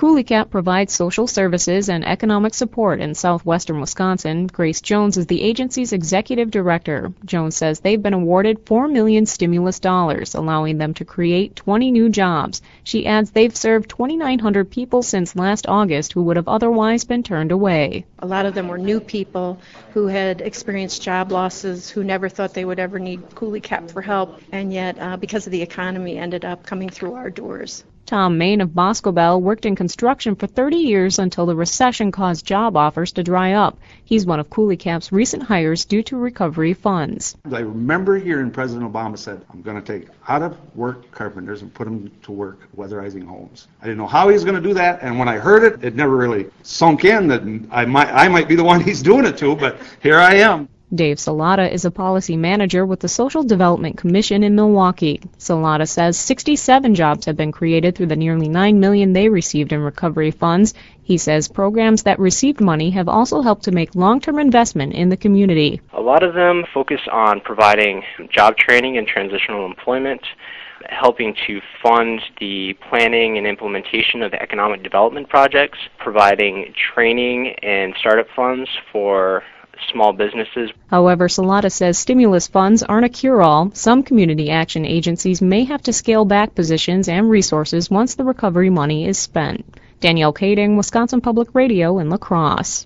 Coulee-Cap provides social services and economic support in southwestern Wisconsin. Grace Jones is the agency's executive director. Jones says they've been awarded $4 million stimulus dollars, allowing them to create 20 new jobs. She adds they've served 2,900 people since last August who would have otherwise been turned away. A lot of them were new people who had experienced job losses, who never thought they would ever need Coulee-Cap for help, and yet because of the economy ended up coming through our doors. Tom Main of Boscobel worked in construction for 30 years until the recession caused job offers to dry up. He's one of Coulee-Cap's recent hires due to recovery funds. I remember hearing President Obama said, I'm going to take out-of-work carpenters and put them to work weatherizing homes. I didn't know how he was going to do that, and when I heard it, it never really sunk in that I might be the one he's doing it to, but here I am. Dave Salata is a policy manager with the Social Development Commission in Milwaukee. Salata says 67 jobs have been created through the nearly $9 million they received in recovery funds. He says programs that received money have also helped to make long-term investment in the community. A lot of them focus on providing job training and transitional employment, helping to fund the planning and implementation of economic development projects, providing training and startup funds for small businesses. However, Salata says stimulus funds aren't a cure-all. Some community action agencies may have to scale back positions and resources once the recovery money is spent. Danielle Kading, Wisconsin Public Radio in La Crosse.